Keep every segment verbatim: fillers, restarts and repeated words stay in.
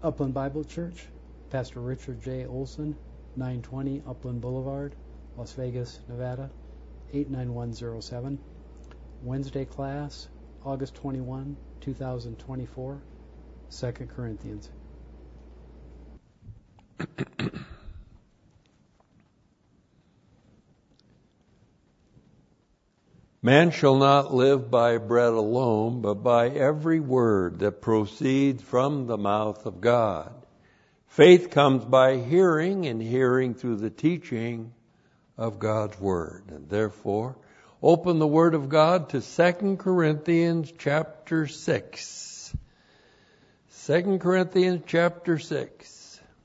Upland Bible Church, Pastor Richard J. Olson, nine twenty Upland Boulevard, Las Vegas, Nevada, eight nine one zero seven. Wednesday class, August twenty-first, two thousand twenty-four, Second Corinthians. Man shall not live by bread alone, but by every word that proceeds from the mouth of God. Faith comes by hearing, and hearing through the teaching of God's Word. And therefore, open the Word of God to Second Corinthians chapter six. Second Corinthians chapter six.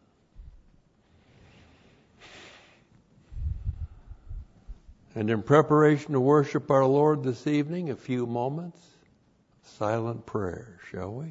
And in preparation to worship our Lord this evening, a few moments, silent prayer, shall we?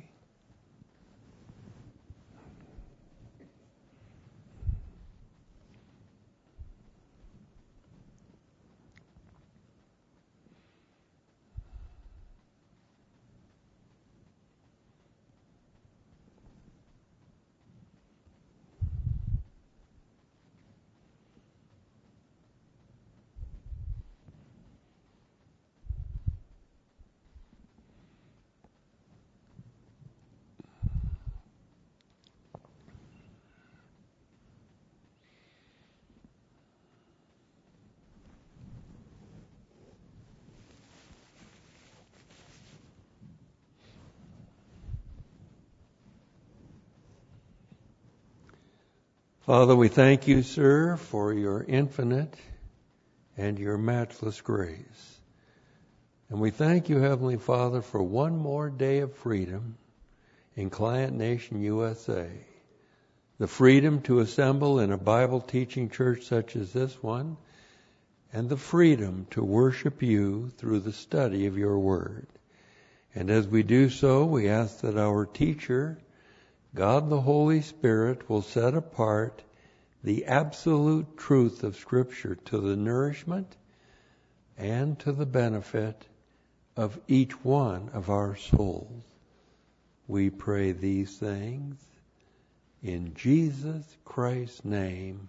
Father, we thank you, sir, for your infinite and your matchless grace. And we thank you, Heavenly Father, for one more day of freedom in Client Nation, U S A. The freedom to assemble in a Bible-teaching church such as this one, and the freedom to worship you through the study of your word. And as we do so, we ask that our teacher, God the Holy Spirit, will set apart the absolute truth of Scripture to the nourishment and to the benefit of each one of our souls. We pray these things in Jesus Christ's name.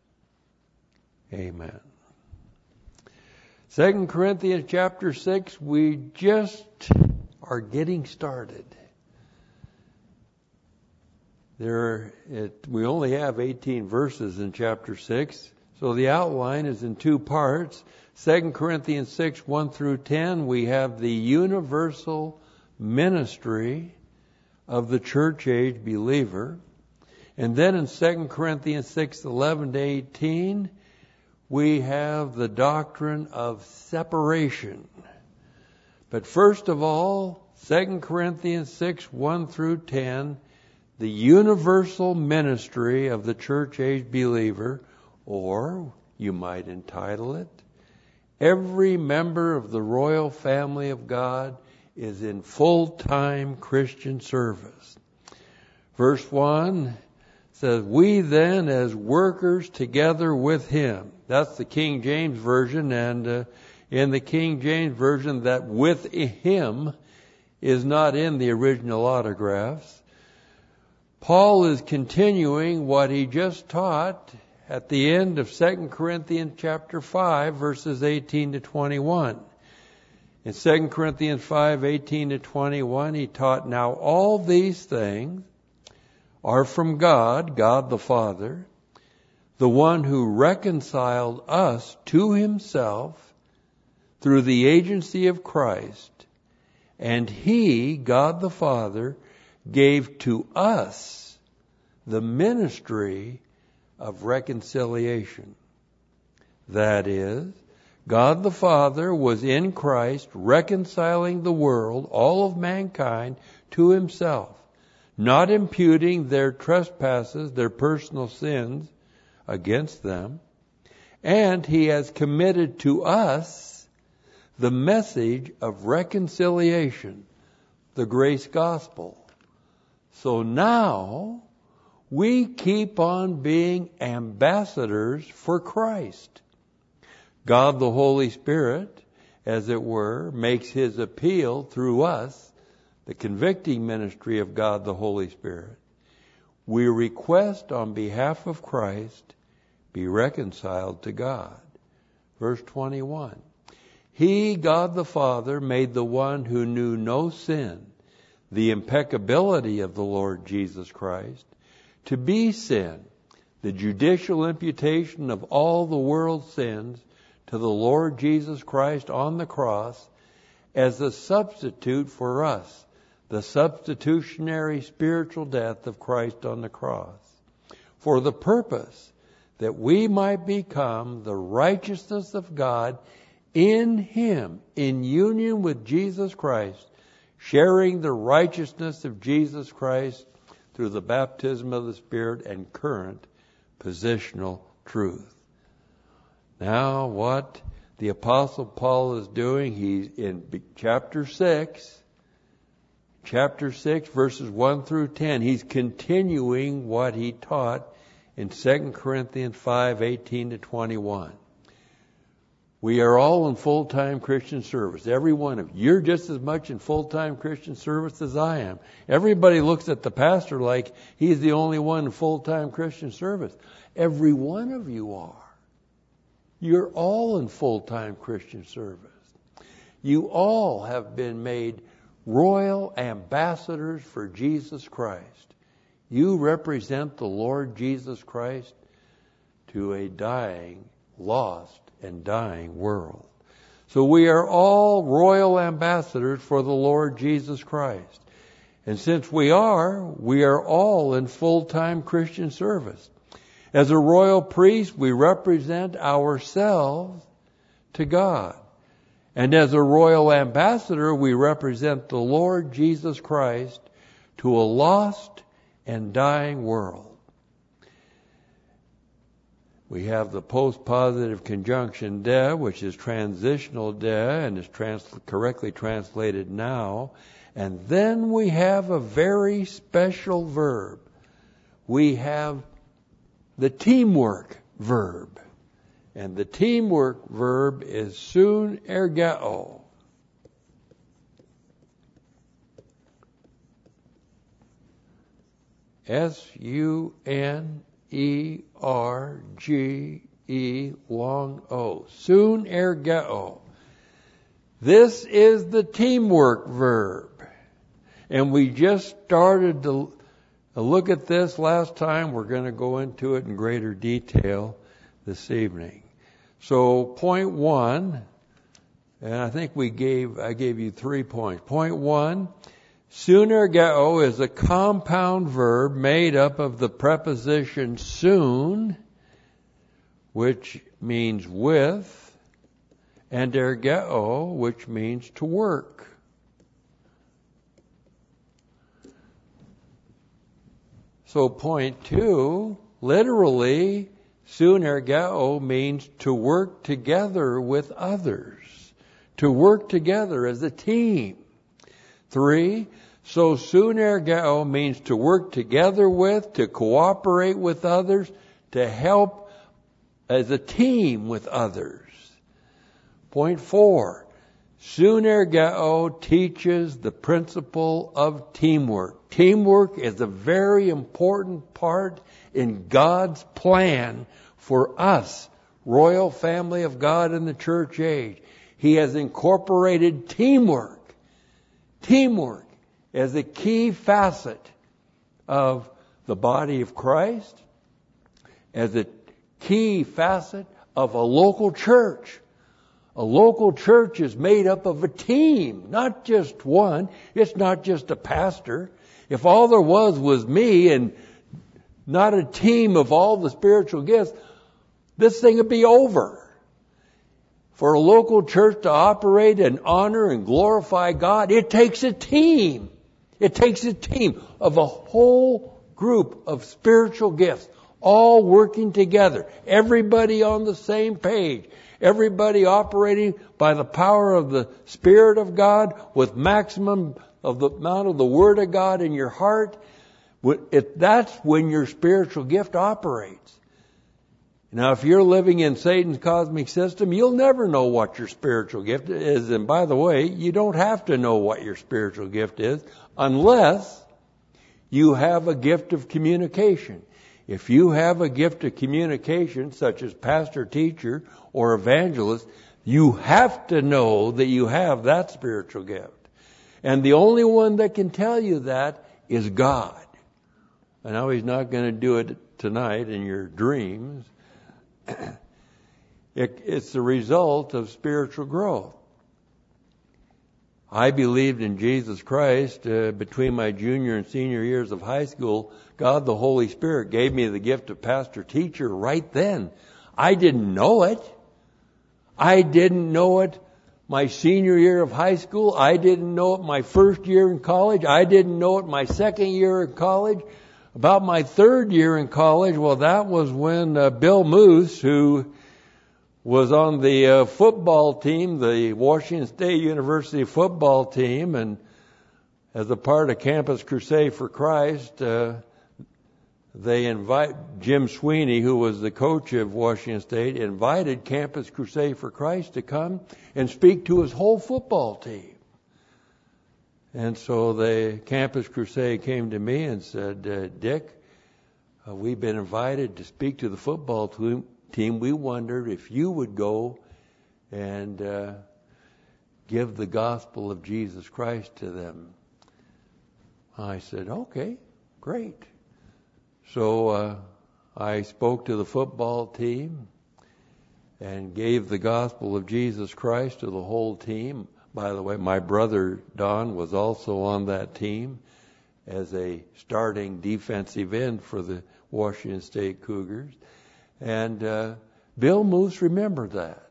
Amen. Second Corinthians chapter six, we just are getting started. There, it, we only have eighteen verses in chapter six, so the outline is in two parts. Second Corinthians six, one through ten, we have the universal ministry of the church age believer. And then in Second Corinthians six, eleven to eighteen, we have the doctrine of separation. But first of all, Second Corinthians six, one through ten, the universal ministry of the church age believer, or you might entitle it, every member of the royal family of God is in full-time Christian service. Verse one says, we then as workers together with him. That's the King James Version, and uh, in the King James Version, that with him is not in the original autographs. Paul is continuing what he just taught at the end of Second Corinthians chapter five, verses eighteen to twenty-one. In Second Corinthians five, eighteen to twenty-one, he taught, now all these things are from God, God the Father, the one who reconciled us to himself through the agency of Christ, and he, God the Father, gave to us the ministry of reconciliation. That is, God the Father was in Christ reconciling the world, all of mankind, to himself, not imputing their trespasses, their personal sins against them. And he has committed to us the message of reconciliation, the grace gospel. So now we keep on being ambassadors for Christ. God the Holy Spirit, as it were, makes his appeal through us, the convicting ministry of God the Holy Spirit. we request on behalf of Christ, be reconciled to God. Verse twenty-one. He, God the Father, made the one who knew no sin, the impeccability of the Lord Jesus Christ, to be sin, the judicial imputation of all the world's sins to the Lord Jesus Christ on the cross as a substitute for us, the substitutionary spiritual death of Christ on the cross, for the purpose that we might become the righteousness of God in Him, in union with Jesus Christ, sharing the righteousness of Jesus Christ through the baptism of the Spirit and current positional truth. Now, what the Apostle Paul is doing, he's in chapter six, chapter six, verses one through ten. He's continuing what he taught in Second Corinthians five, eighteen to twenty-one. We are all in full-time Christian service. Every one of you. You're just as much in full-time Christian service as I am. Everybody looks at the pastor like he's the only one in full-time Christian service. Every one of you are. You're all in full-time Christian service. You all have been made royal ambassadors for Jesus Christ. You represent the Lord Jesus Christ to a dying, lost, and dying world. So we are all royal ambassadors for the Lord Jesus Christ. And since we are, we are all in full-time Christian service. As a royal priest, we represent ourselves to God. And as a royal ambassador, we represent the Lord Jesus Christ to a lost and dying world. We have the post-positive conjunction de, which is transitional de and is trans- correctly translated now. And then we have a very special verb. We have the teamwork verb. And the teamwork verb is sun ergeo. S U N E R G E long O. Sun ergeo. This is the teamwork verb. And we just started to look at this last time. We're going to go into it in greater detail this evening. So point one, and I think we gave, I gave you three points. Point one, sun ergeo is a compound verb made up of the preposition sun, which means with, and ergeo, which means to work. So point two, literally, sun ergeo means to work together with others, to work together as a team. Three, so sun ergeo means to work together with, to cooperate with others, to help as a team with others. Point four, sun ergeo teaches the principle of teamwork. Teamwork is a very important part in God's plan for us, royal family of God in the church age. He has incorporated teamwork, teamwork as a key facet of the body of Christ, as a key facet of a local church. A local church is made up of a team, not just one. It's not just a pastor. If all there was was me and not a team of all the spiritual gifts, this thing would be over. For a local church to operate and honor and glorify God, it takes a team. It takes a team of a whole group of spiritual gifts, all working together. Everybody on the same page. Everybody operating by the power of the Spirit of God with maximum of the amount of the Word of God in your heart. If that's when your spiritual gift operates. Now, if you're living in Satan's cosmic system, you'll never know what your spiritual gift is. And by the way, you don't have to know what your spiritual gift is unless you have a gift of communication. If you have a gift of communication, such as pastor, teacher, or evangelist, you have to know that you have that spiritual gift. And the only one that can tell you that is God. I know He's not going to do it tonight in your dreams. it, it's the result of spiritual growth. I believed in Jesus Christ uh, between my junior and senior years of high school. God, the Holy Spirit, gave me the gift of pastor teacher right then. I didn't know it. I didn't know it my senior year of high school. I didn't know it my first year in college. I didn't know it my second year in college. About my third year in college, well, that was when uh, Bill Moose, who was on the uh, football team, the Washington State University football team, and as a part of Campus Crusade for Christ, uh, they invite Jim Sweeney, who was the coach of Washington State, invited Campus Crusade for Christ to come and speak to his whole football team. And so the Campus Crusade came to me and said, uh, Dick, uh, we've been invited to speak to the football team. team. We wondered if you would go and uh, give the gospel of Jesus Christ to them. I said, okay, great. So uh, I spoke to the football team and gave the gospel of Jesus Christ to the whole team. By the way, my brother Don was also on that team as a starting defensive end for the Washington State Cougars. And uh, Bill Moose remembered that.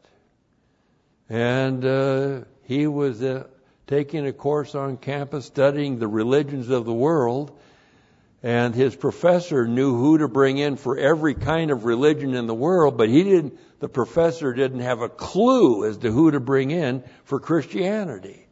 And uh, he was uh, taking a course on campus studying the religions of the world. And his professor knew who to bring in for every kind of religion in the world, but he didn't, the professor didn't have a clue as to who to bring in for Christianity.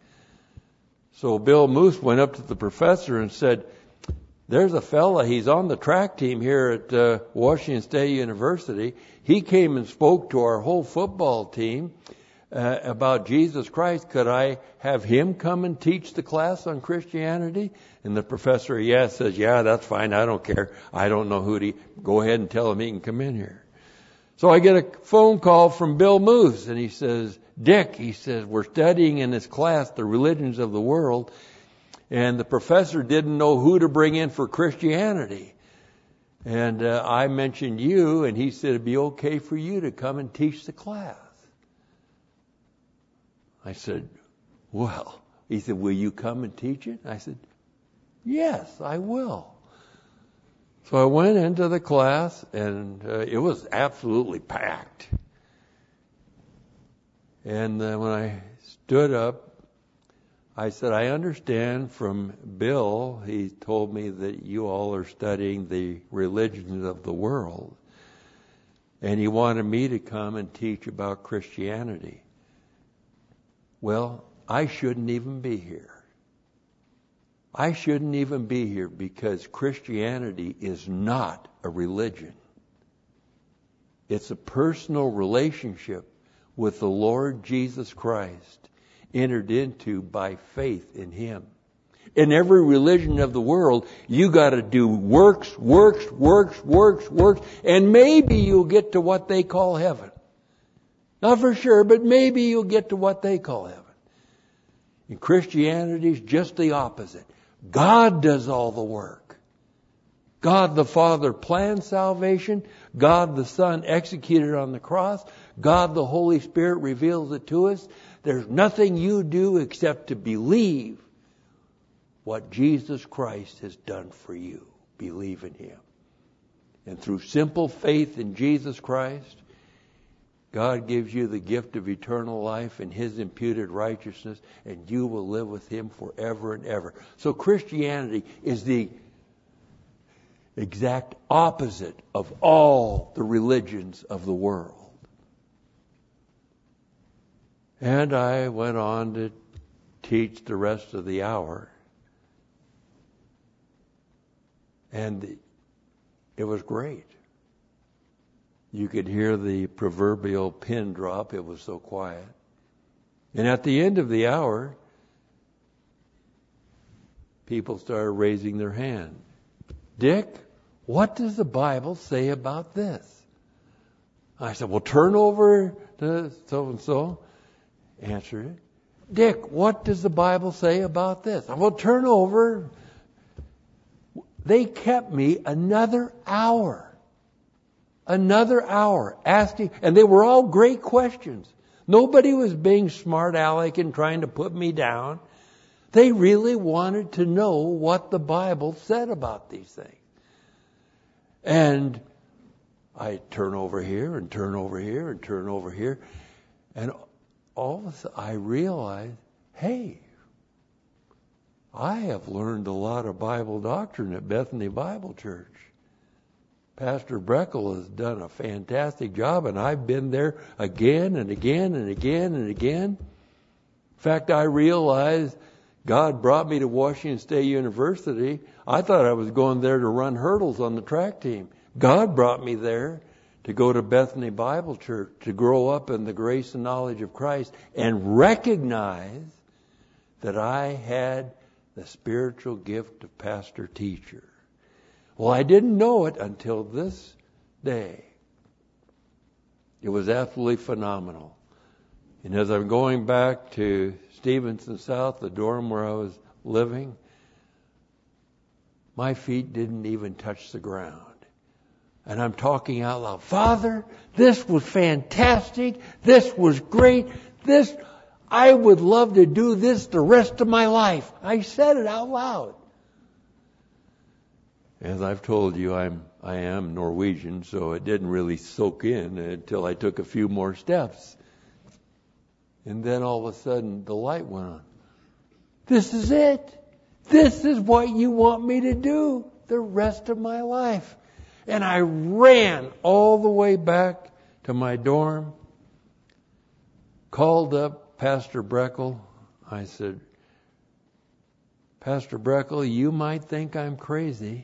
So Bill Moose went up to the professor and said, there's a fella, he's on the track team here at uh, Washington State University. He came and spoke to our whole football team uh, about Jesus Christ. Could I have him come and teach the class on Christianity? And the professor, yes, says, yeah, that's fine. I don't care. I don't know who to, go ahead and tell him he can come in here. So I get a phone call from Bill Moose, and he says, Dick, he says, we're studying in this class the religions of the world, and the professor didn't know who to bring in for Christianity. And uh, I mentioned you, and he said it'd be okay for you to come and teach the class. I said, well, he said, will you come and teach it? I said, yes, I will. So I went into the class, and uh, it was absolutely packed. And uh, when I stood up, I said, I understand from Bill, he told me that you all are studying the religions of the world. And he wanted me to come and teach about Christianity. Well, I shouldn't even be here. I shouldn't even be here because Christianity is not a religion. It's a personal relationship with the Lord Jesus Christ, entered into by faith in Him. In every religion of the world, you got to do works, works, works, works, works, and maybe you'll get to what they call heaven. Not for sure, but maybe you'll get to what they call heaven. And Christianity is just the opposite. God does all the work. God the Father planned salvation. God the Son executed on the cross. God the Holy Spirit reveals it to us. There's nothing you do except to believe what Jesus Christ has done for you. Believe in Him. And through simple faith in Jesus Christ, God gives you the gift of eternal life and His imputed righteousness, and you will live with Him forever and ever. So Christianity is the exact opposite of all the religions of the world. And I went on to teach the rest of the hour. And it was great. You could hear the proverbial pin drop. It was so quiet. And at the end of the hour, people started raising their hand. Dick, what does the Bible say about this? I said, well, turn over to so-and-so. Answered it. Dick, what does the Bible say about this? I will turn over. They kept me another hour. Another hour asking, and they were all great questions. Nobody was being smart aleck and trying to put me down. They really wanted to know what the Bible said about these things. And I turn over here and turn over here and turn over here. And all of a sudden I realized, hey, I have learned a lot of Bible doctrine at Bethany Bible Church. Pastor Breckel has done a fantastic job, and I've been there again and again and again and again. In fact, I realized God brought me to Washington State University. I thought I was going there to run hurdles on the track team. God brought me there to go to Bethany Bible Church, to grow up in the grace and knowledge of Christ, and recognize that I had the spiritual gift of pastor-teacher. Well, I didn't know it until this day. It was absolutely phenomenal. And as I'm going back to Stevenson South, the dorm where I was living, my feet didn't even touch the ground. And I'm talking out loud, Father, this was fantastic. This was great. This, I would love to do this the rest of my life. I said it out loud. As I've told you, I'm, I am Norwegian, so it didn't really soak in until I took a few more steps. And then all of a sudden, the light went on. This is it. This is what you want me to do the rest of my life. And I ran all the way back to my dorm, called up Pastor Breckel. I said, Pastor Breckel, you might think I'm crazy,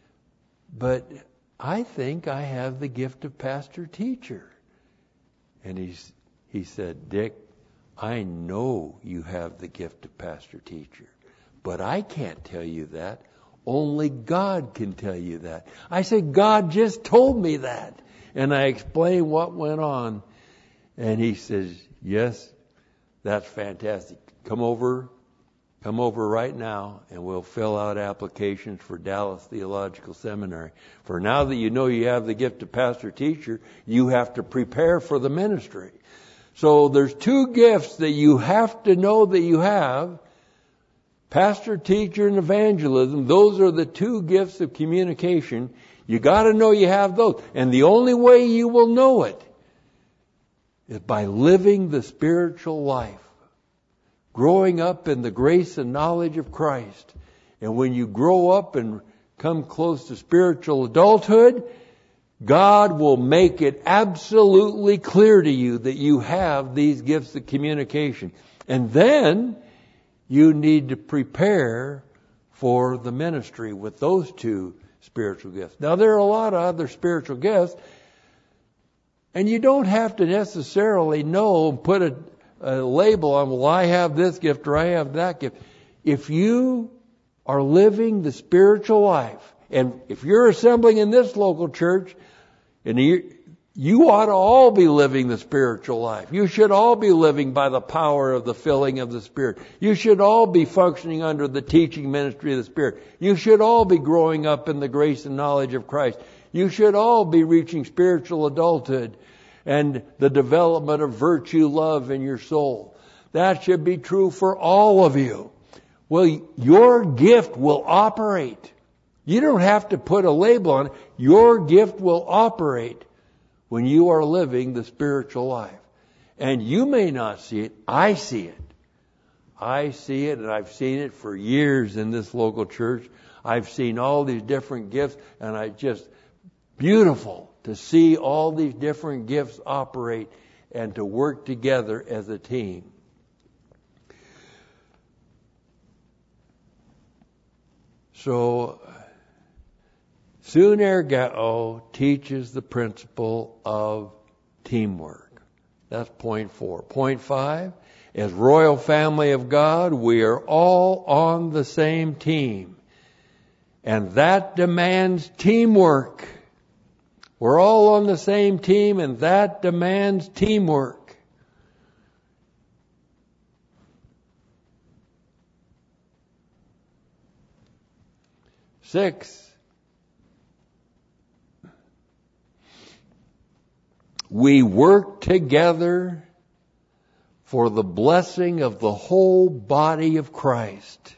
but I think I have the gift of pastor-teacher. And he's, he said, Dick, I know you have the gift of pastor-teacher, but I can't tell you that. Only God can tell you that. I said, God just told me that. And I explained what went on. And he says, yes, that's fantastic. Come over. Come over right now, and we'll fill out applications for Dallas Theological Seminary. For now that you know you have the gift of pastor-teacher, you have to prepare for the ministry. So there's two gifts that you have to know that you have. Pastor, teacher, and evangelism. Those are the two gifts of communication. You got to know you have those. And the only way you will know it is by living the spiritual life. Growing up in the grace and knowledge of Christ. And when you grow up and come close to spiritual adulthood, God will make it absolutely clear to you that you have these gifts of communication. And then you need to prepare for the ministry with those two spiritual gifts. Now, there are a lot of other spiritual gifts, and you don't have to necessarily know and put a a label on, well, I have this gift or I have that gift. If you are living the spiritual life, and if you're assembling in this local church, and you, you ought to all be living the spiritual life. You should all be living by the power of the filling of the Spirit. You should all be functioning under the teaching ministry of the Spirit. You should all be growing up in the grace and knowledge of Christ. You should all be reaching spiritual adulthood and the development of virtue, love in your soul. That should be true for all of you. Well, your gift will operate. You don't have to put a label on it. Your gift will operate when you are living the spiritual life. And you may not see it. I see it. I see it, and I've seen it for years in this local church. I've seen all these different gifts, and I just, beautiful to see all these different gifts operate and to work together as a team. So, Sunergao teaches the principle of teamwork. That's point four. Point five, as royal family of God, we are all on the same team. And that demands teamwork. We're all on the same team, and that demands teamwork. Six, we work together for the blessing of the whole body of Christ.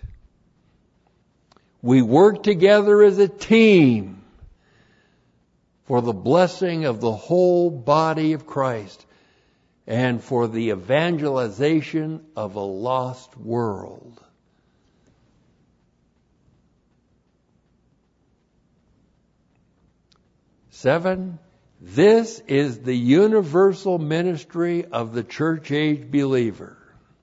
We work together as a team for the blessing of the whole body of Christ and for the evangelization of a lost world. Seven, this is the universal ministry of the church age believer.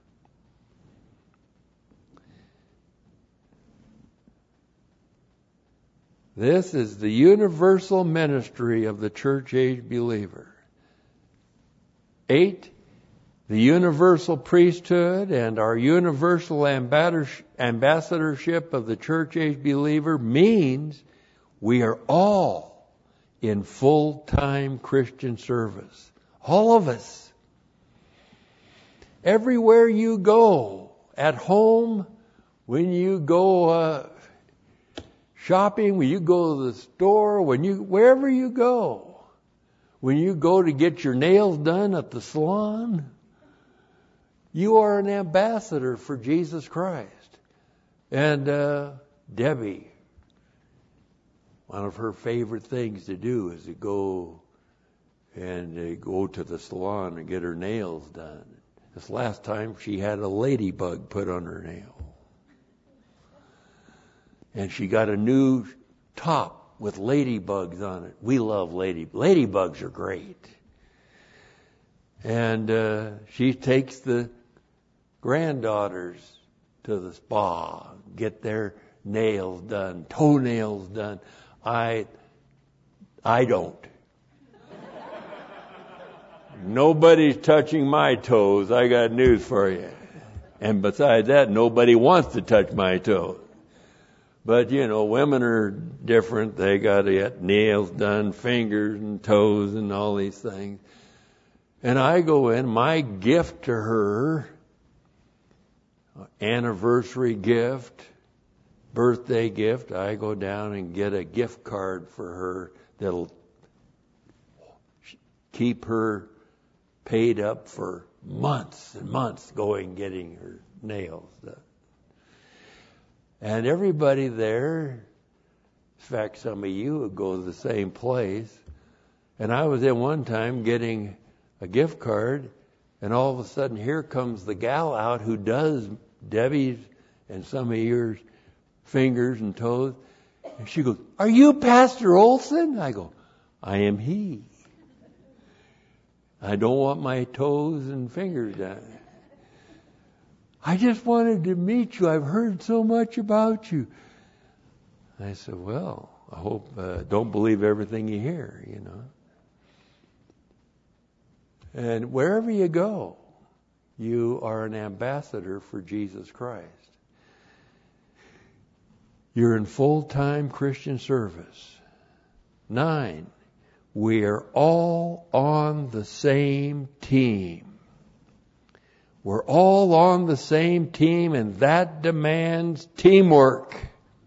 This is the universal ministry of the church age believer. Eight, the universal priesthood and our universal ambassadorship of the church age believer means we are all in full-time Christian service. All of us. Everywhere you go, at home, when you go uh, shopping, when you go to the store, when you wherever you go, when you go to get your nails done at the salon, you are an ambassador for Jesus Christ. And uh, Debbie, one of her favorite things to do is to go and uh, go to the salon and get her nails done. This last time she had a ladybug put on her nail. And she got a new top with ladybugs on it. We love lady ladybugs are great. And uh, she takes the granddaughters to the spa, get their nails done, toenails done. I, I don't. Nobody's touching my toes. I got news for you. And besides that, nobody wants to touch my toes. But, you know, women are different. They got to get nails done, fingers and toes and all these things. And I go in, my gift to her, anniversary gift, birthday gift, I go down and get a gift card for her that'll keep her paid up for months and months going getting her nails done. And everybody there, in fact, some of you would go to the same place. And I was in one time getting a gift card, and all of a sudden here comes the gal out who does Debbie's and some of yours fingers and toes. And she goes, "Are you Pastor Olson?" I go, "I am he. I don't want my toes and fingers done. I just wanted to meet you. I've heard so much about you." I said, "Well, I hope, uh, don't believe everything you hear, you know." And wherever you go, you are an ambassador for Jesus Christ. You're in full-time Christian service. Nine, we are all on the same team. We're all on the same team, and that demands teamwork.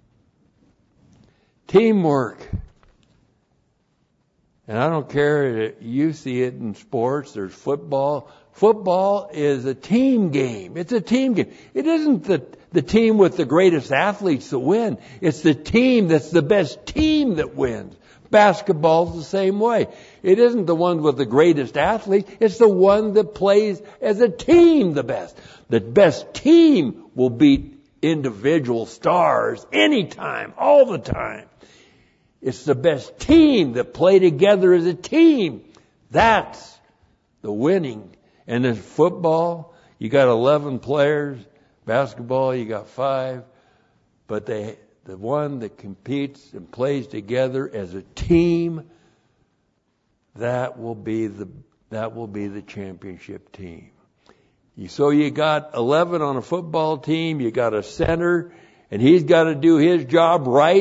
Teamwork. And I don't care, you see it in sports, there's football. Football is a team game. It's a team game. It isn't the, the team with the greatest athletes that win. It's the team that's the best team that wins. Basketball's the same way. It isn't the one with the greatest athlete. It's the one that plays as a team the best. The best team will beat individual stars anytime, all the time. It's the best team that play together as a team. That's the winning. And in football, you got eleven players. Basketball, you got five. But they, the one that competes and plays together as a team, that will be the, that will be the championship team. You, so you got eleven on a football team. You got a center, and he's got to do his job right.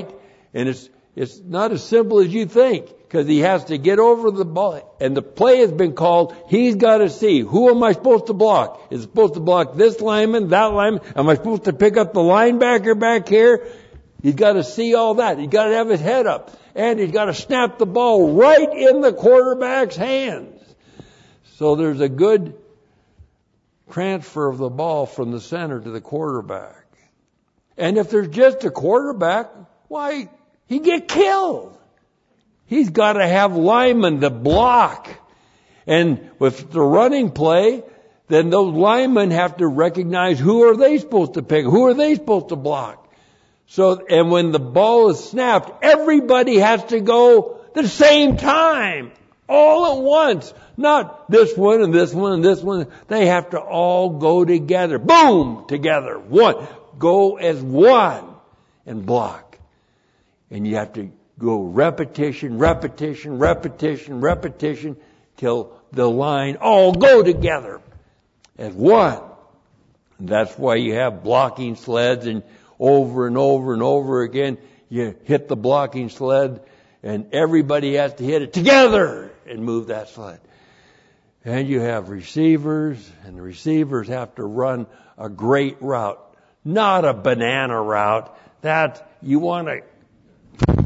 And it's it's not as simple as you think, because he has to get over the ball. And the play has been called. He's got to see, who am I supposed to block? Is it supposed to block this lineman, that lineman? Am I supposed to pick up the linebacker back here? He's got to see all that. He's got to have his head up. And he's got to snap the ball right in the quarterback's hands. So there's a good transfer of the ball from the center to the quarterback. And if there's just a quarterback, why, he'd get killed. He's got to have linemen to block. And with the running play, then those linemen have to recognize, who are they supposed to pick? Who are they supposed to block? So, and when the ball is snapped, everybody has to go the same time, all at once. Not this one and this one and this one. They have to all go together. Boom! Together. One. Go as one and block. And you have to go repetition, repetition, repetition, repetition, till the line all go together as one. And that's why you have blocking sleds, and over and over and over again, you hit the blocking sled, and everybody has to hit it together and move that sled. And you have receivers, and the receivers have to run a great route, not a banana route. That you want to.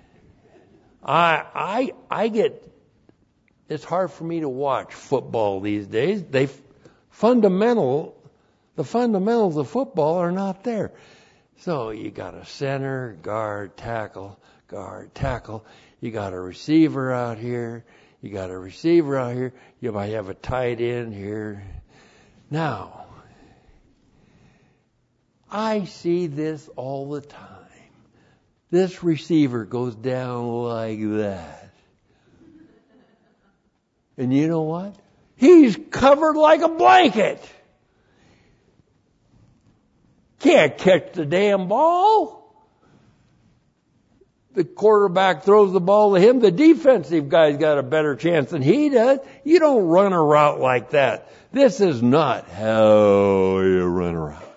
I I I get. It's hard for me to watch football these days. They fundamental, the fundamentals of football are not there. So you got a center, guard, tackle, guard, tackle. You got a receiver out here. You got a receiver out here. You might have a tight end here. Now, I see this all the time. This receiver goes down like that. And you know what? He's covered like a blanket. Can't catch the damn ball. The quarterback throws the ball to him. The defensive guy's got a better chance than he does. You don't run a route like that. This is not how you run a route.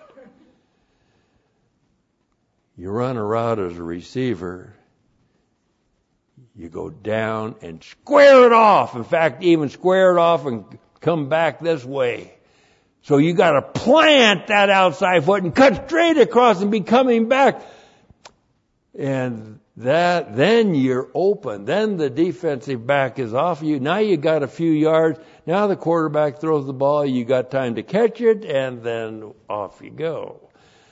You run a route as a receiver. You go down and square it off. In fact, even square it off and come back this way. So you got to plant that outside foot and cut straight across and be coming back. And that, then you're open. Then the defensive back is off you. Now you got a few yards. Now the quarterback throws the ball. You got time to catch it, and then off you go.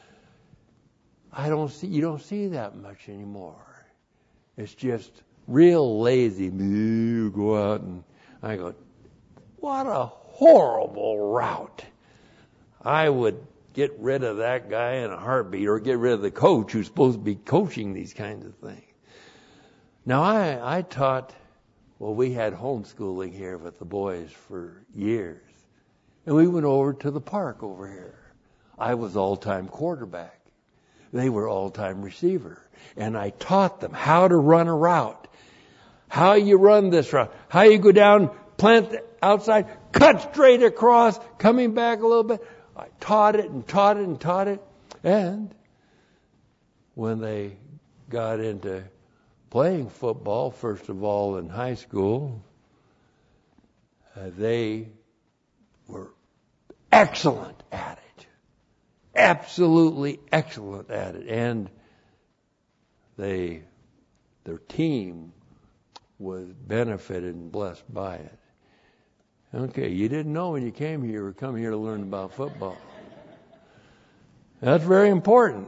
I don't see, you don't see that much anymore. It's just real lazy. You go out and I go, what a horrible route. I would get rid of that guy in a heartbeat, or get rid of the coach who's supposed to be coaching these kinds of things. Now, I, I taught, well, we had homeschooling here with the boys for years. And we went over to the park over here. I was all-time quarterback. They were all-time receiver. And I taught them how to run a route. How you run this route. How you go down, plant outside, cut straight across, coming back a little bit. I taught it and taught it and taught it. And when they got into playing football, first of all in high school, uh, they were excellent at it. Absolutely excellent at it. And they, their team was benefited and blessed by it. Okay, you didn't know when you came here, you were coming here to learn about football. That's very important.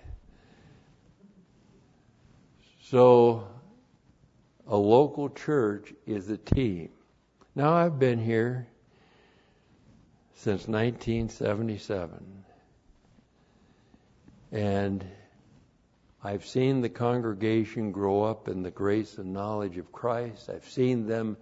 So, a local church is a team. Now, I've been here since nineteen seventy-seven. And I've seen the congregation grow up in the grace and knowledge of Christ. I've seen them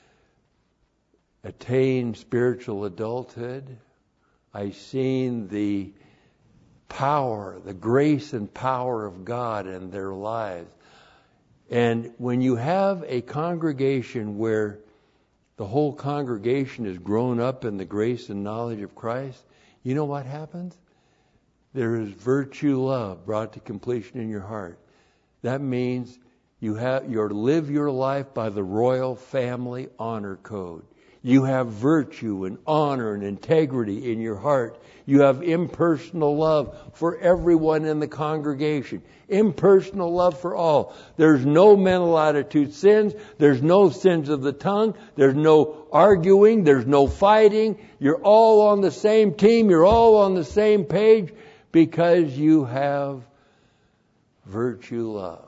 attain spiritual adulthood. I've seen the power, the grace and power of God in their lives. And when you have a congregation where the whole congregation is grown up in the grace and knowledge of Christ, you know what happens? There is virtue love brought to completion in your heart. That means you have you live your life by the royal family honor code. You have virtue and honor and integrity in your heart. You have impersonal love for everyone in the congregation. Impersonal love for all. There's no mental attitude sins. There's no sins of the tongue. There's no arguing. There's no fighting. You're all on the same team. You're all on the same page because you have virtue love.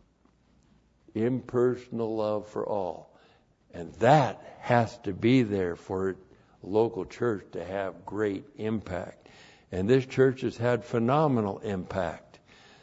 Impersonal love for all. And that has to be there for a local church to have great impact. And this church has had phenomenal impact.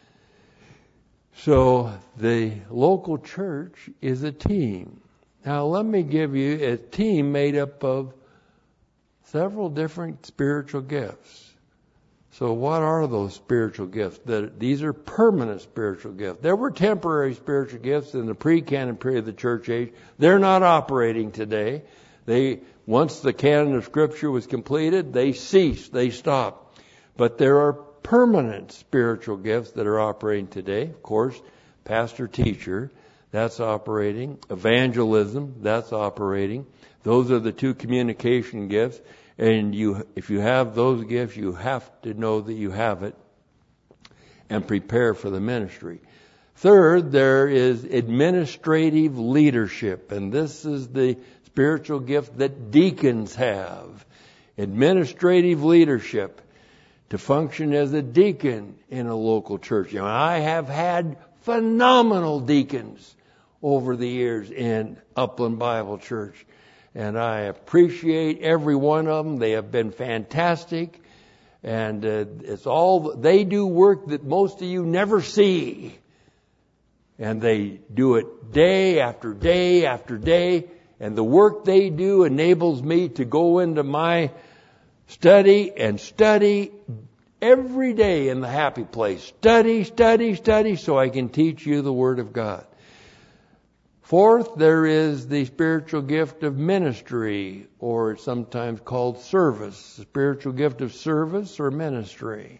So the local church is a team. Now let me give you a team made up of several different spiritual gifts. So what are those spiritual gifts? That these are permanent spiritual gifts. There were temporary spiritual gifts in the pre-canon period of the church age. They're not operating today. They once the canon of Scripture was completed, they ceased, they stopped. But there are permanent spiritual gifts that are operating today. Of course, pastor-teacher, that's operating. Evangelism, that's operating. Those are the two communication gifts. And you, if you have those gifts, you have to know that you have it and prepare for the ministry. Third, there is administrative leadership, and this is the spiritual gift that deacons have. Administrative leadership, to function as a deacon in a local church. You know, I have had phenomenal deacons over the years in Upland Bible Church. And I appreciate every one of them. They have been fantastic. And uh, it's all, they do work that most of you never see. And they do it day after day after day. And the work they do enables me to go into my study and study every day in the happy place. Study, study, study, so I can teach you the Word of God. Fourth, there is the spiritual gift of ministry, or it's sometimes called service. The spiritual gift of service or ministry.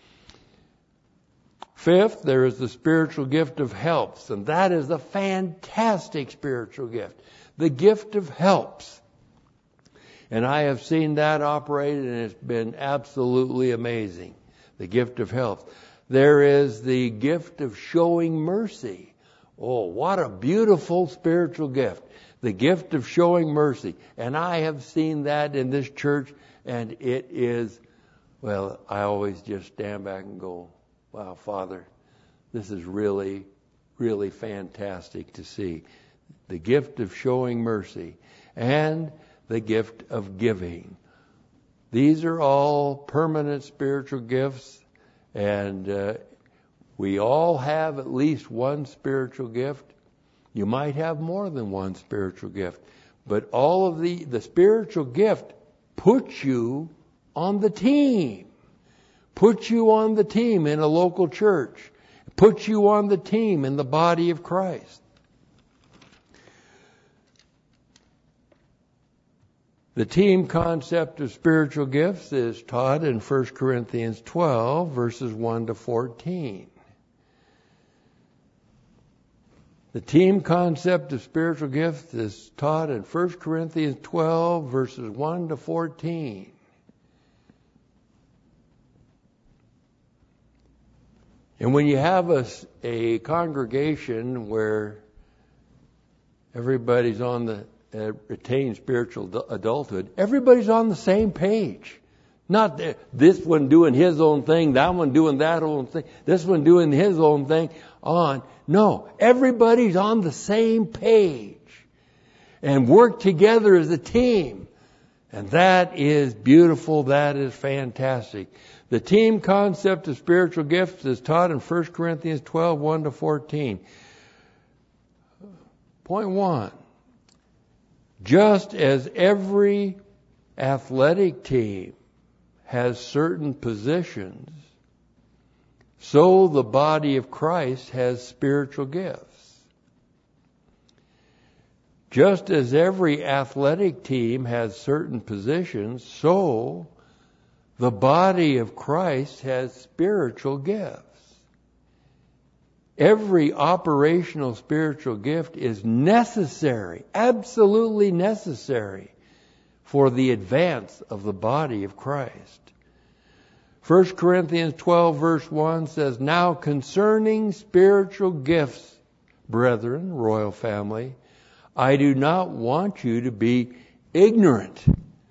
Fifth, there is the spiritual gift of helps, and that is a fantastic spiritual gift. The gift of helps. And I have seen that operated, and it's been absolutely amazing. The gift of helps. There is the gift of showing mercy. Oh, what a beautiful spiritual gift. The gift of showing mercy. And I have seen that in this church, and it is, well, I always just stand back and go, wow, Father, this is really, really fantastic to see. The gift of showing mercy and the gift of giving. These are all permanent spiritual gifts, and uh, we all have at least one spiritual gift. You might have more than one spiritual gift. But all of the, the spiritual gift puts you on the team. Puts you on the team in a local church. Puts you on the team in the body of Christ. The team concept of spiritual gifts is taught in First Corinthians twelve, verses one to fourteen. The team concept of spiritual gifts is taught in First Corinthians twelve, verses one to fourteen. And when you have a, a congregation where everybody's on the uh, attained spiritual adulthood, everybody's on the same page. Not the, this one doing his own thing, that one doing that own thing, this one doing his own thing on. No, everybody's on the same page and work together as a team. And that is beautiful. That is fantastic. The team concept of spiritual gifts is taught in First Corinthians twelve, one to fourteen. Point one. Just as every athletic team has certain positions, so the body of Christ has spiritual gifts. Just as every athletic team has certain positions, so the body of Christ has spiritual gifts. Every operational spiritual gift is necessary, absolutely necessary, for the advance of the body of Christ. First Corinthians twelve verse one says, "Now concerning spiritual gifts, brethren," royal family, "I do not want you to be ignorant."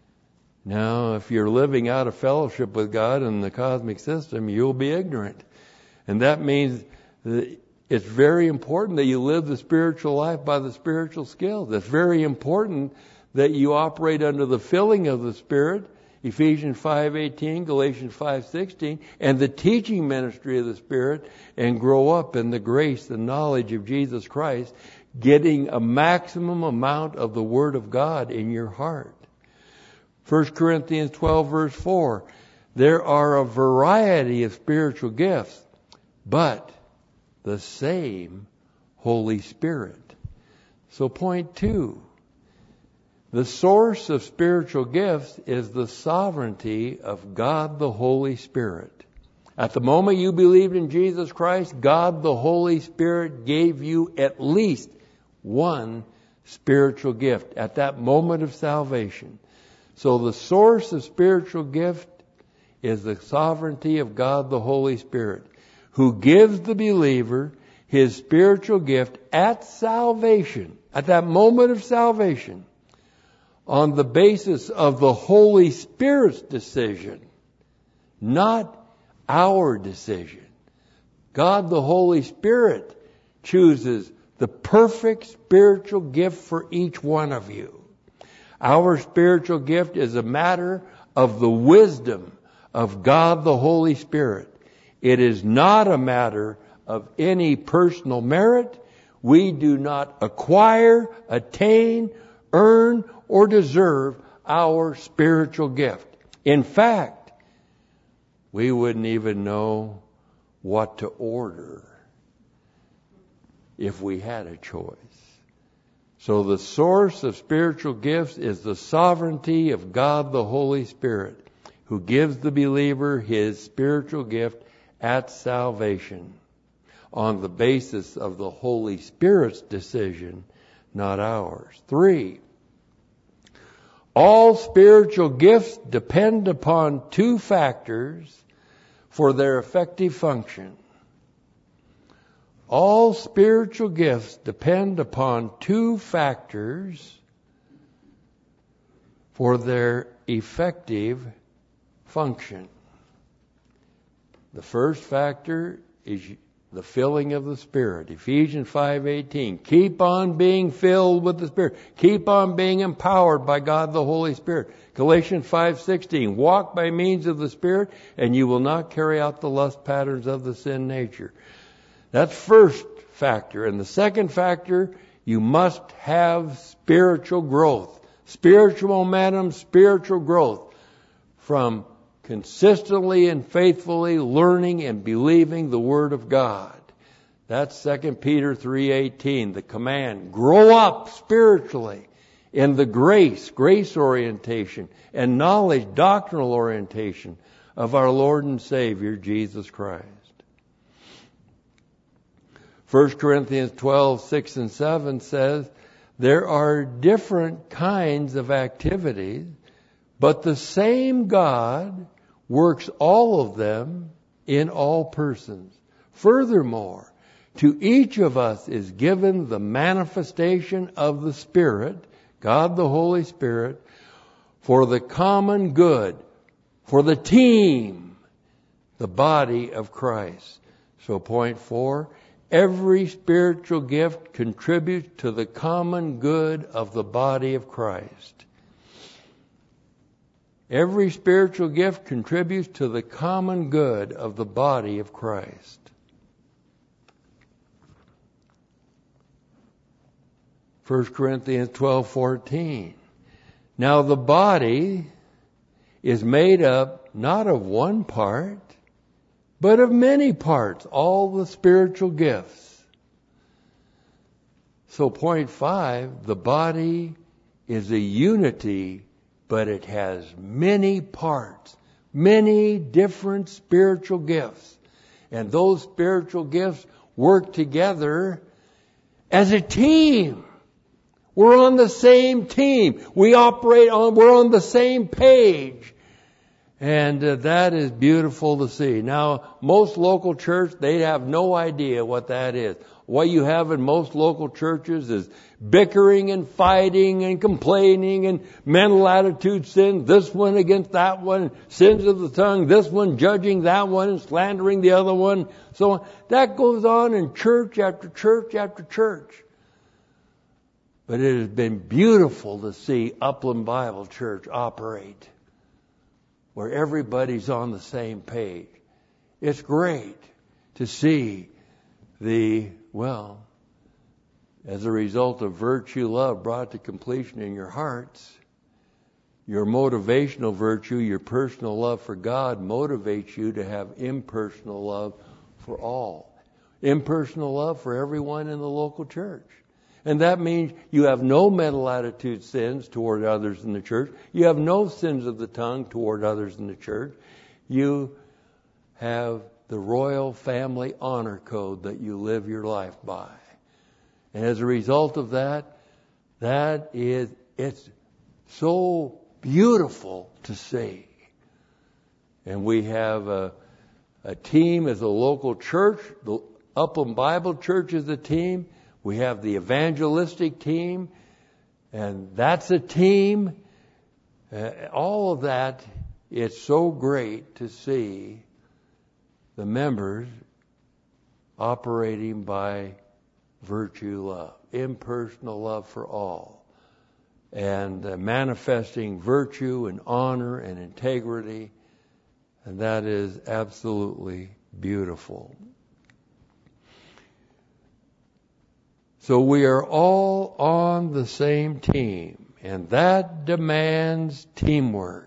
Now, if you're living out of fellowship with God in the cosmic system, you'll be ignorant. And that means that it's very important that you live the spiritual life by the spiritual skills. It's very important that you operate under the filling of the Spirit, Ephesians five eighteen, Galatians five sixteen, and the teaching ministry of the Spirit, and grow up in the grace and knowledge of Jesus Christ, getting a maximum amount of the Word of God in your heart. First Corinthians twelve verse four, "There are a variety of spiritual gifts, but the same Holy Spirit." So point two, the source of spiritual gifts is the sovereignty of God the Holy Spirit. At the moment you believed in Jesus Christ, God the Holy Spirit gave you at least one spiritual gift at that moment of salvation. So the source of spiritual gift is the sovereignty of God the Holy Spirit, who gives the believer his spiritual gift at salvation, at that moment of salvation, on the basis of the Holy Spirit's decision, not our decision. God the Holy Spirit chooses the perfect spiritual gift for each one of you. Our spiritual gift is a matter of the wisdom of God the Holy Spirit. It is not a matter of any personal merit. We do not acquire, attain, earn, or deserve our spiritual gift. In fact, we wouldn't even know what to order if we had a choice. So the source of spiritual gifts is the sovereignty of God the Holy Spirit, who gives the believer his spiritual gift at salvation on the basis of the Holy Spirit's decision, not ours. Three, all spiritual gifts depend upon two factors for their effective function. All spiritual gifts depend upon two factors for their effective function. The first factor is the filling of the Spirit. Ephesians five eighteen. Keep on being filled with the Spirit. Keep on being empowered by God the Holy Spirit. Galatians five sixteen. Walk by means of the Spirit, and you will not carry out the lust patterns of the sin nature. That's first factor. And the second factor, you must have spiritual growth. Spiritual momentum, spiritual growth from consistently and faithfully learning and believing the Word of God. That's Second Peter three eighteen, the command. Grow up spiritually in the grace, grace orientation, and knowledge, doctrinal orientation of our Lord and Savior, Jesus Christ. First Corinthians twelve six and seven says, there are different kinds of activities, but the same God works all of them in all persons. Furthermore, to each of us is given the manifestation of the Spirit, God the Holy Spirit, for the common good, for the team, the body of Christ. So point four, every spiritual gift contributes to the common good of the body of Christ. Every spiritual gift contributes to the common good of the body of Christ. First Corinthians twelve fourteen. Now the body is made up not of one part, but of many parts, all the spiritual gifts. So point five, the body is a unity, but it has many parts, many different spiritual gifts. And those spiritual gifts work together as a team. We're on the same team. We operate on, we're on the same page. And uh, that is beautiful to see. Now, most local church, they have no idea what that is. What you have in most local churches is bickering and fighting and complaining and mental attitude sin, this one against that one, sins of the tongue, this one judging that one and slandering the other one, so on. That goes on in church after church after church. But it has been beautiful to see Upland Bible Church operate, where everybody's on the same page. It's great to see the, well, as a result of virtue, love brought to completion in your hearts, your motivational virtue, your personal love for God motivates you to have impersonal love for all. Impersonal love for everyone in the local church. And that means you have no mental attitude sins toward others in the church. You have no sins of the tongue toward others in the church. You have the royal family honor code that you live your life by. And as a result of that, that is, it's so beautiful to see. And we have a, a team as a local church. The Upland Bible Church is a team. We have the evangelistic team, and that's a team. Uh, all of that, it's so great to see the members operating by virtue love, impersonal love for all, and uh, manifesting virtue and honor and integrity, and that is absolutely beautiful. So we are all on the same team, and that demands teamwork.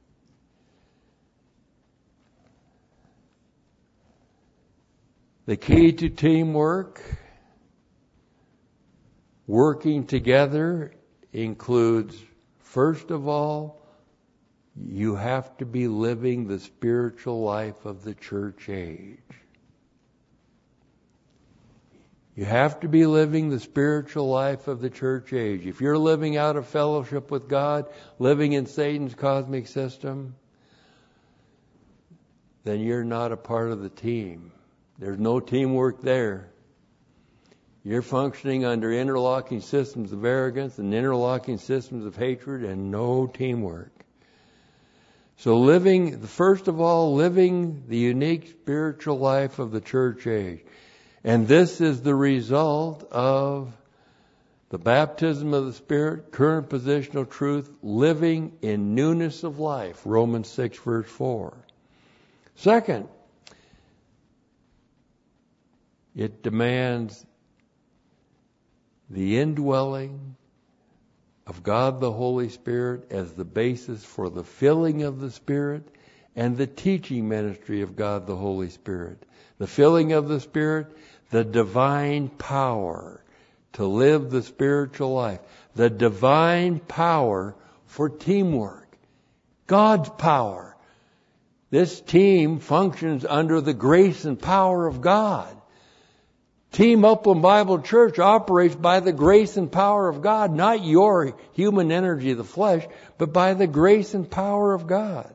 The key to teamwork, working together, includes, first of all, you have to be living the spiritual life of the church age. You have to be living the spiritual life of the church age. If you're living out of fellowship with God, living in Satan's cosmic system, then you're not a part of the team. There's no teamwork there. You're functioning under interlocking systems of arrogance and interlocking systems of hatred and no teamwork. So living, first of all, living the unique spiritual life of the church age. And this is the result of the baptism of the Spirit, current positional truth, living in newness of life, Romans six verse four. Second, it demands the indwelling of God the Holy Spirit as the basis for the filling of the Spirit and the teaching ministry of God the Holy Spirit. The filling of the Spirit, the divine power to live the spiritual life, the divine power for teamwork, God's power. This team functions under the grace and power of God. Team Upland Bible Church operates by the grace and power of God, not your human energy of the flesh, but by the grace and power of God.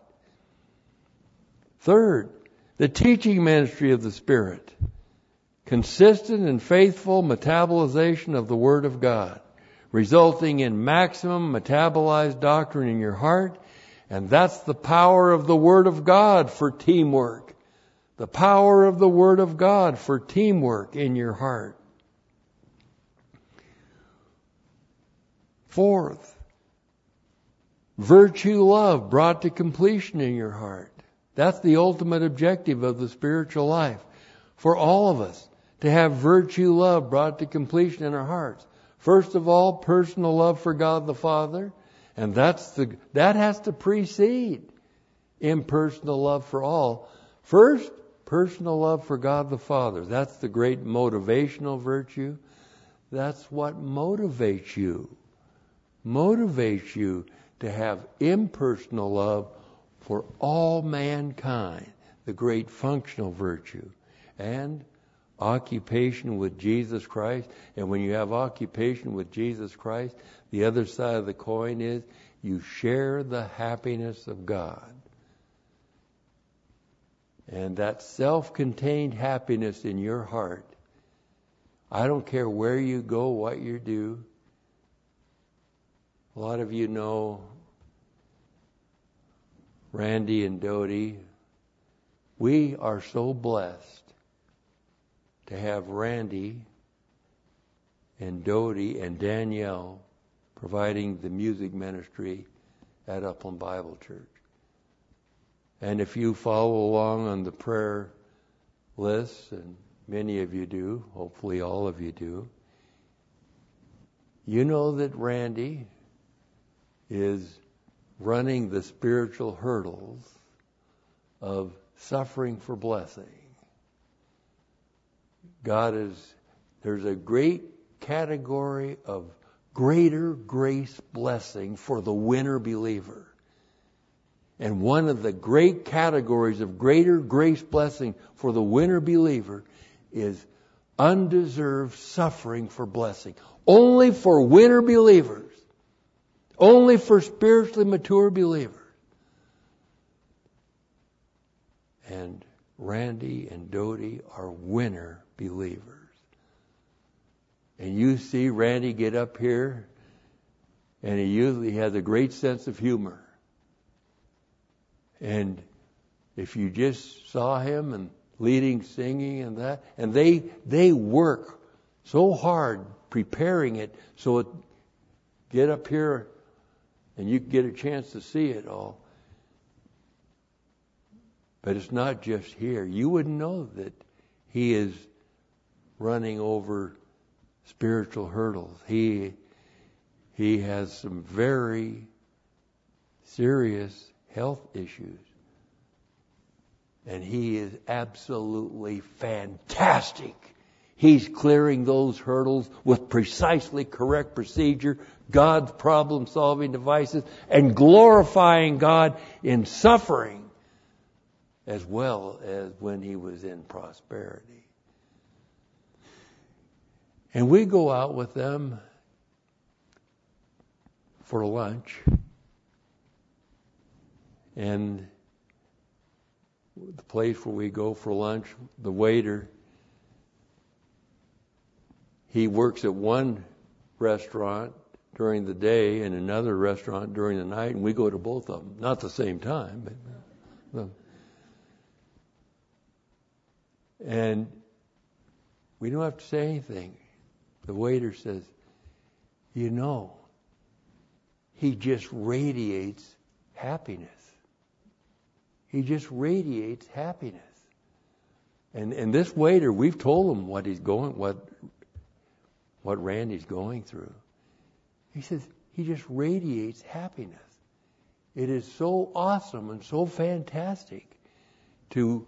Third, the teaching ministry of the Spirit. Consistent and faithful metabolization of the Word of God, resulting in maximum metabolized doctrine in your heart, and that's the power of the Word of God for teamwork. The power of the Word of God for teamwork in your heart. Fourth, virtue love brought to completion in your heart. That's the ultimate objective of the spiritual life for all of us, to have virtue love brought to completion in our hearts. First of all, personal love for God the Father, and that's the that has to precede impersonal love for all. First, personal love for God the Father. That's the great motivational virtue. That's what motivates you. Motivates you to have impersonal love for all mankind, the great functional virtue. And occupation with Jesus Christ. And when you have occupation with Jesus Christ, the other side of the coin is you share the happiness of God. And that self-contained happiness in your heart, I don't care where you go, what you do. A lot of you know Randy and Dodie. We are so blessed to have Randy and Dodie and Danielle providing the music ministry at Upland Bible Church. And if you follow along on the prayer list, and many of you do, hopefully all of you do, you know that Randy is running the spiritual hurdles of suffering for blessing. God is, there's a great category of greater grace blessing for the winner believer. And one of the great categories of greater grace blessing for the winner believer is undeserved suffering for blessing. Only for winner believers. Only for spiritually mature believers. And Randy and Dodie are winner believers. And you see Randy get up here, and he usually has a great sense of humor. And if you just saw him and leading, singing and that, and they they work so hard preparing it so it get up here and you get a chance to see it all. But it's not just here. You wouldn't know that he is running over spiritual hurdles. He he has some very serious health issues. And he is absolutely fantastic. He's clearing those hurdles with precisely correct procedure, God's problem-solving devices, and glorifying God in suffering as well as when he was in prosperity. And we go out with them for lunch. And the place where we go for lunch, the waiter, he works at one restaurant during the day and another restaurant during the night, and we go to both of them. Not the same time, but... Well, and we don't have to say anything. The waiter says, you know, he just radiates happiness. He just radiates happiness. And and this waiter, we've told him what he's going, what what Randy's going through. He says he just radiates happiness. It is so awesome and so fantastic to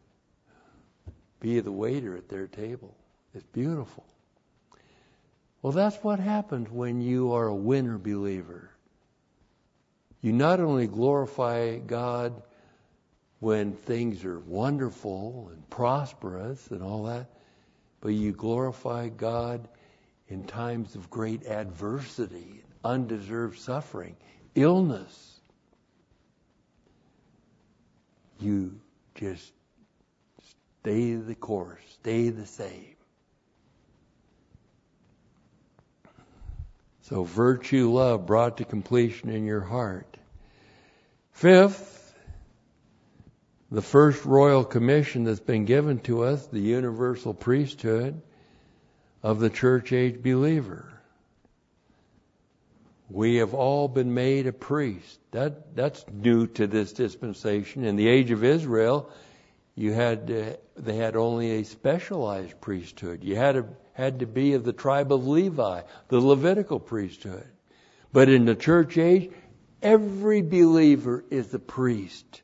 be the waiter at their table. It's beautiful. Well, that's what happens when you are a winner believer. You not only glorify God when things are wonderful and prosperous and all that, but you glorify God in times of great adversity, undeserved suffering, illness. You just stay the course, stay the same. So virtue, love brought to completion in your heart. Fifth, the first royal commission that's been given to us, the universal priesthood of the church age believer. We have all been made a priest. That that's new to this dispensation. In the age of Israel, you had uh, they had only a specialized priesthood. You had to, had to be of the tribe of Levi, the Levitical priesthood. But in the church age, every believer is a priest.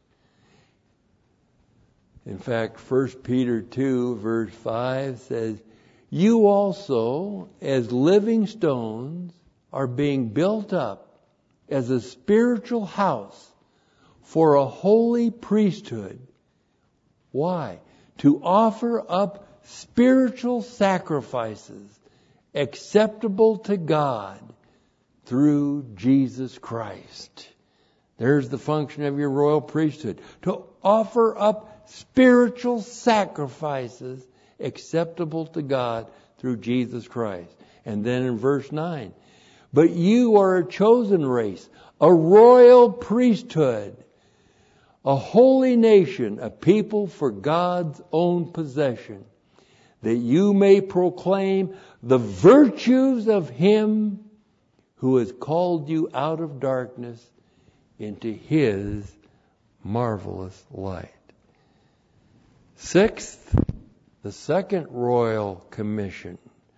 In fact, First Peter two, verse five says, you also, as living stones, are being built up as a spiritual house for a holy priesthood. Why? To offer up spiritual sacrifices acceptable to God through Jesus Christ. There's the function of your royal priesthood, to offer up spiritual sacrifices acceptable to God through Jesus Christ. And then in verse nine, but you are a chosen race, a royal priesthood, a holy nation, a people for God's own possession, that you may proclaim the virtues of Him who has called you out of darkness into His marvelous light. Sixth, the second royal commission.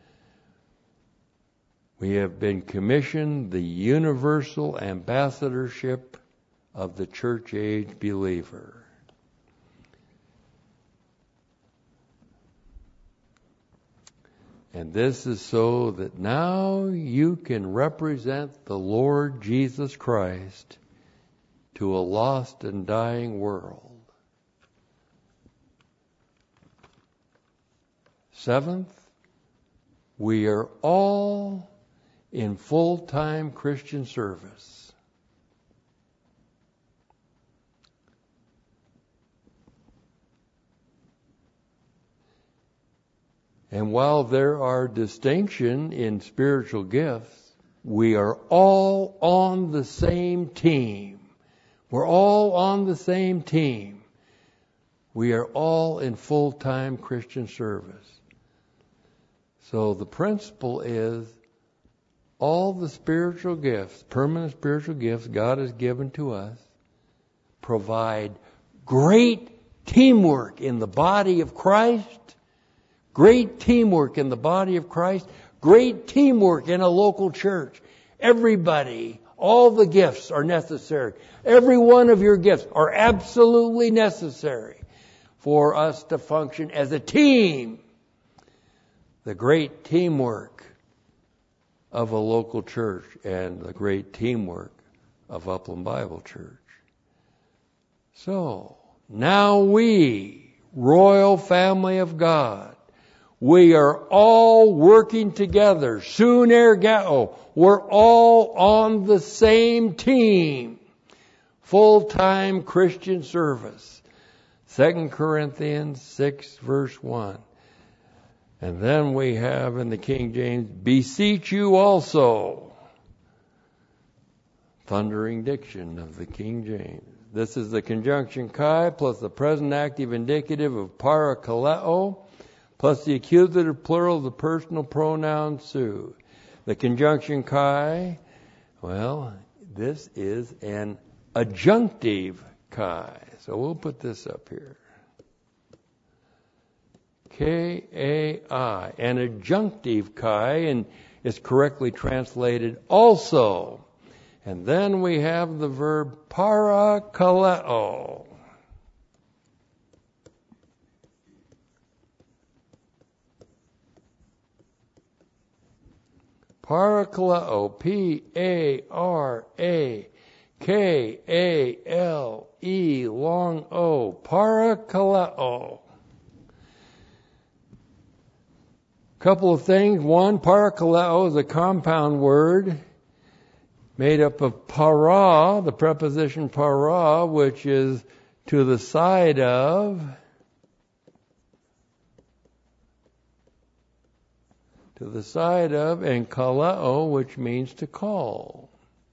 We have been commissioned the universal ambassadorship of the church age believer. And this is so that now you can represent the Lord Jesus Christ to a lost and dying world. Seventh, we are all in full-time Christian service. And while there are distinctions in spiritual gifts, we are all on the same team. We're all on the same team. We are all in full-time Christian service. So the principle is all the spiritual gifts, permanent spiritual gifts God has given to us, provide great teamwork in the body of Christ, great teamwork in the body of Christ, great teamwork in a local church. Everybody, all the gifts are necessary. Every one of your gifts are absolutely necessary for us to function as a team. The great teamwork of a local church and the great teamwork of Upland Bible Church. So, now we, royal family of God, we are all working together. Soon ergao. We're all on the same team. Full-time Christian service. Second Corinthians six verse one. And then we have in the King James, beseech you also. Thundering diction of the King James. This is the conjunction kai plus the present active indicative of parakaleo plus the accusative plural of the personal pronoun su. The conjunction kai, well, this is an adjunctive kai. So we'll put this up here. K A I, an adjunctive kai, and is correctly translated also. And then we have the verb parakaleo. Parakaleo, P A R A K A L E long O, parakaleo. Couple of things. One, parakaleo is a compound word made up of para, the preposition para, which is to the side of, to the side of, and kaleo, which means to call.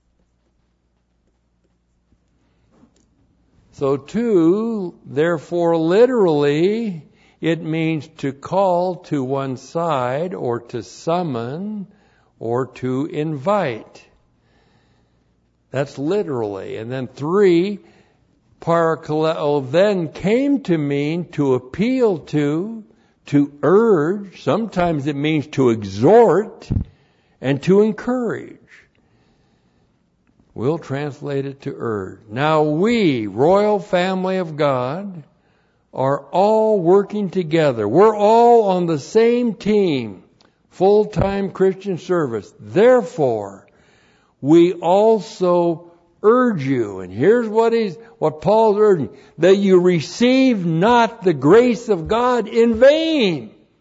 So two, therefore literally, it means to call to one side, or to summon, or to invite. That's literally. And then three, parakaleo then came to mean to appeal to, to urge. Sometimes it means to exhort and to encourage. We'll translate it to urge. Now we, royal family of God, are all working together. We're all on the same team, full-time Christian service. Therefore, we also urge you, and here's what he's, what Paul's urging, that you receive not the grace of God in vain.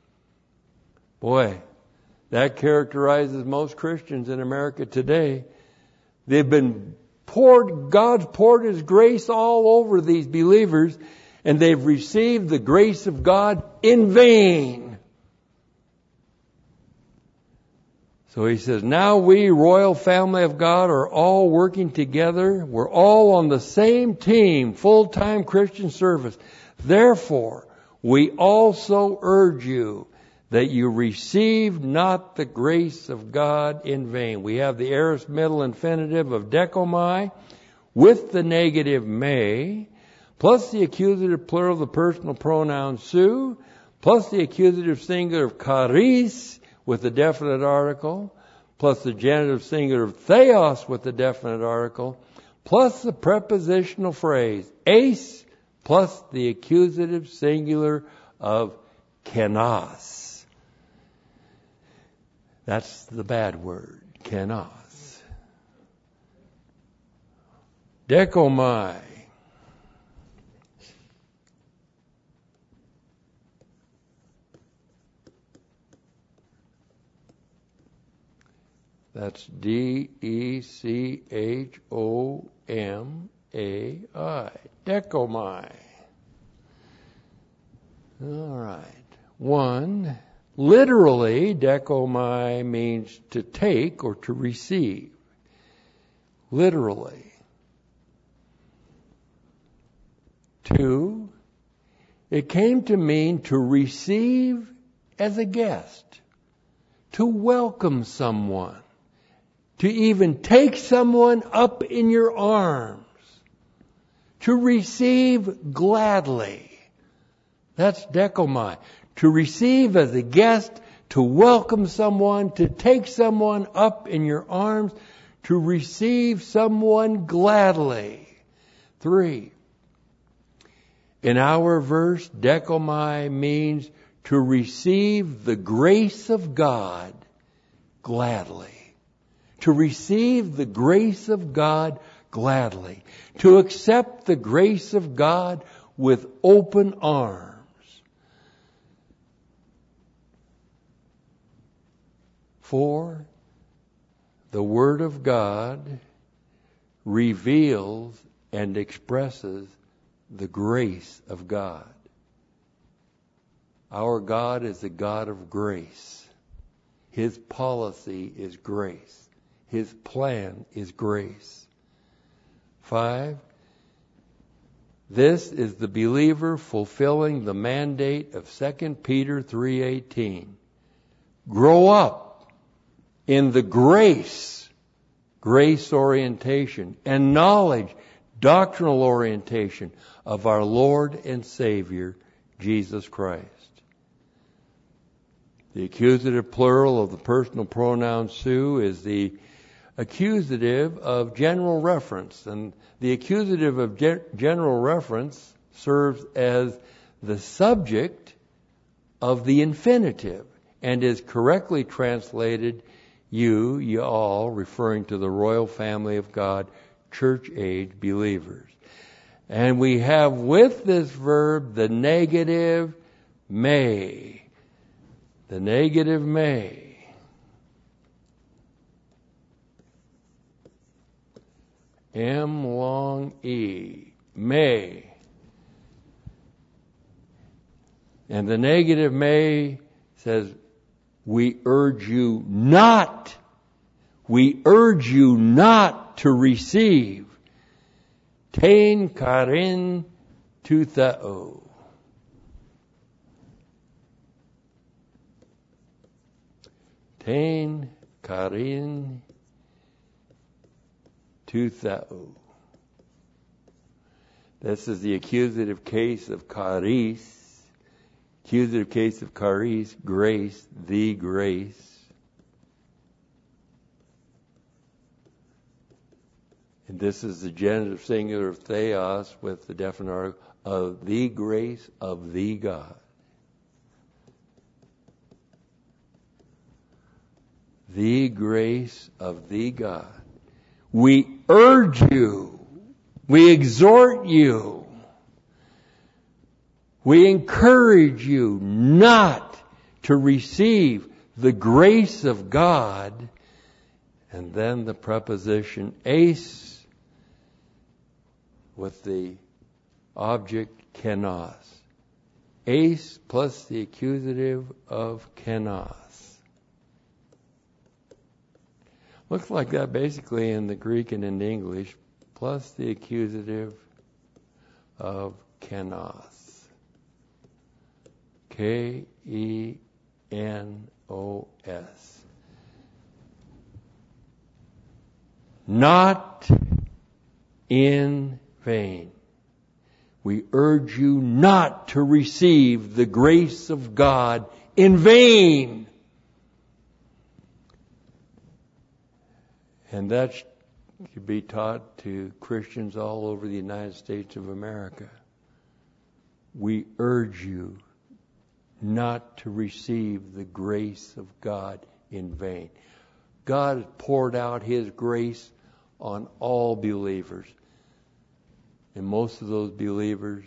Boy, that characterizes most Christians in America today. They've been poured, God's poured His grace all over these believers, and they've received the grace of God in vain. So he says, now we, royal family of God, are all working together. We're all on the same team, full-time Christian service. Therefore, we also urge you that you receive not the grace of God in vain. We have the aorist middle infinitive of dechomai with the negative may, plus the accusative plural of the personal pronoun su, plus the accusative singular of charis, with the definite article, plus the genitive singular of theos with the definite article, plus the prepositional phrase ace, plus the accusative singular of kenos. That's the bad word, kenos. Dechomai. That's D E C H O M A I. Dechomai. All right. One, literally, dechomai means to take or to receive. Literally. Two, it came to mean to receive as a guest, to welcome someone, to even take someone up in your arms, to receive gladly. That's dechomai. To receive as a guest, to welcome someone, to take someone up in your arms, to receive someone gladly. Three, in our verse, dechomai means to receive the grace of God gladly. To receive the grace of God gladly. To accept the grace of God with open arms. Four, the Word of God reveals and expresses the grace of God. Our God is a God of grace. His policy is grace. His plan is grace. Five, this is the believer fulfilling the mandate of Second Peter three eighteen. Grow up in the grace, grace orientation, and knowledge, doctrinal orientation of our Lord and Savior, Jesus Christ. The accusative plural of the personal pronoun su is the accusative of general reference. And the accusative of ge- general reference serves as the subject of the infinitive and is correctly translated you, you all, referring to the royal family of God, church age believers. And we have with this verb the negative may. The negative may. M long E. May. And the negative may says, we urge you not, we urge you not to receive tein karin tu thao. Tein karin tu thao. This is the accusative case of charis. Accusative case of charis, grace, the grace. And this is the genitive singular of theos with the definite article of the grace of the God. The grace of the God. We urge you, we exhort you, we encourage you not to receive the grace of God, and then the preposition eis with the object kenos. Eis plus the accusative of kenos. Looks like that basically in the Greek and in the English, plus the accusative of kenos. K E N O S. Not in vain. We urge you not to receive the grace of God in vain. And that should be taught to Christians all over the United States of America. We urge you not to receive the grace of God in vain. God has poured out His grace on all believers. And most of those believers,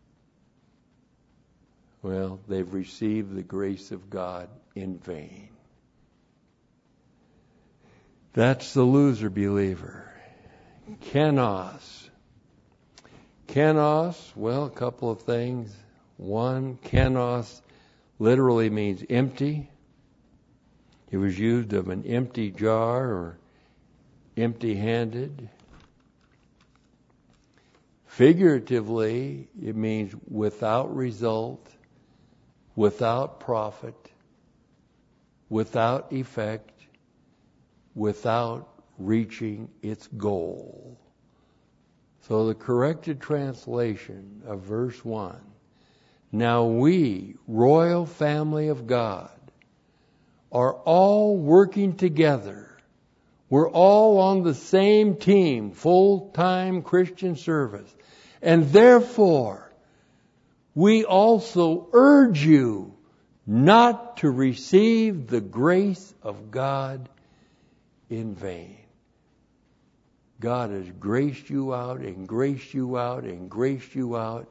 well, they've received the grace of God in vain. That's the loser believer. Kenos. Kenos, well, a couple of things. One, kenos literally means empty. It was used of an empty jar or empty-handed. Figuratively, it means without result, without profit, without effect, without reaching its goal. So the corrected translation of verse one, now we, royal family of God, are all working together. We're all on the same team, full-time Christian service. And therefore, we also urge you not to receive the grace of God in vain. God has graced you out and graced you out and graced you out.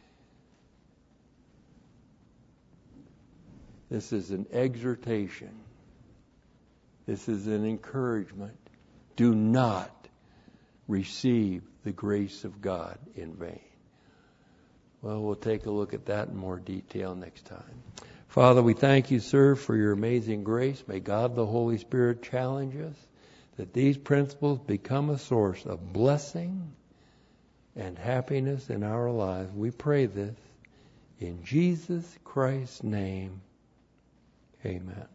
This is an exhortation. This is an encouragement. Do not receive the grace of God in vain. Well, we'll take a look at that in more detail next time. Father, we thank you, sir, for your amazing grace. May God the Holy Spirit challenge us that these principles become a source of blessing and happiness in our lives. We pray this in Jesus Christ's name. Amen.